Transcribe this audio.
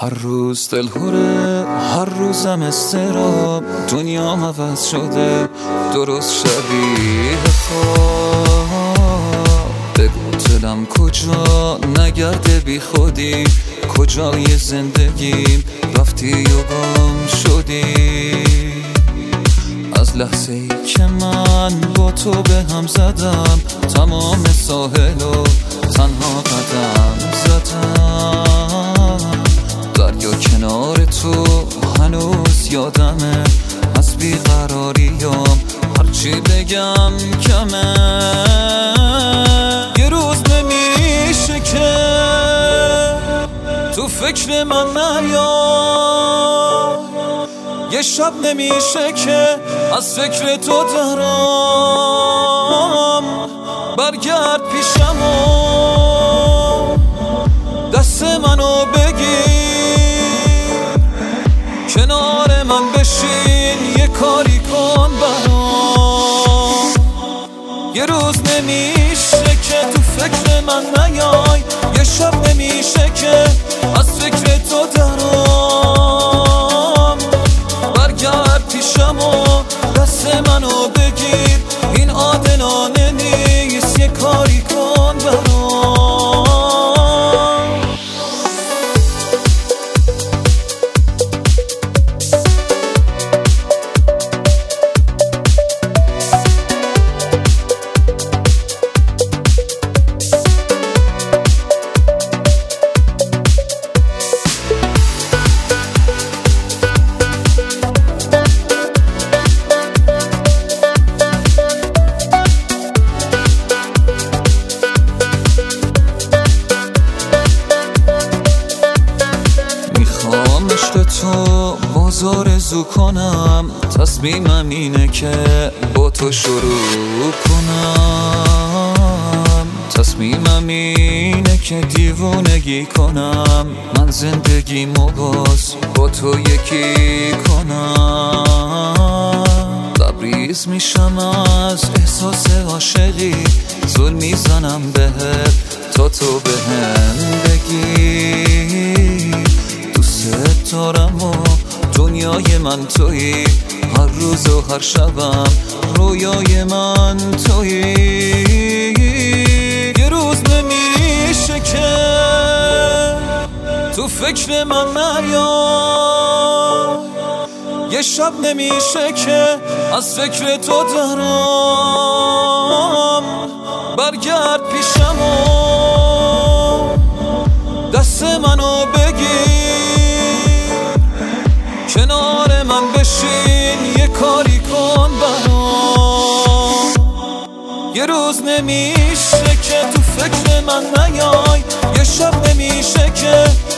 هر روز دلهوره، هر روزم استراب، دنیام عوض شده درست شبیه خواب. بگو دلم کجا نگرده بی خودی، کجای زندگیم رفتی و گم شدی. از لحظه ای که من با تو به هم زدم، تمام ساحل و تنها قدم زدم. دریا کنار تو هنوز یادمه، از بیقراریام هرچی بگم کمه. یه روز نمیشه که تو فکر من نیا، یه شب نمیشه که از فکر تو درام. برگرد پیشم و دست منو بگیر، کنار من بشین یه کاری کن برام. یه روز نمیشه که تو فکر من نیای، یه شب نمیشه که از فکر تو درام. برگرد پیشم و دست منو بگیر، این عادلانه نیست یه کاری کن برام. عشق تو باز آرزو کنم، تصمیمم اینه که با تو شروع کنم. تصمیمم اینه که دیوونگی کنم، من زندگیمو باز با تو یکی کنم. لبریز میشم از احساس عاشقی، زل میزنم بهت تا تو بهم بگی دوست دارم و دنیای من تویی. هر روز و هر شبم رویای من تویی. یه روز نمیشه که تو فکر من نیا، یه شب نمیشه که از فکر تو درام. برگرد پیشم و دست منو بگیر، کنار من بشین یه کاری کن برام. یه روز نمیشه که تو فکر من نیای، یه شب نمیشه که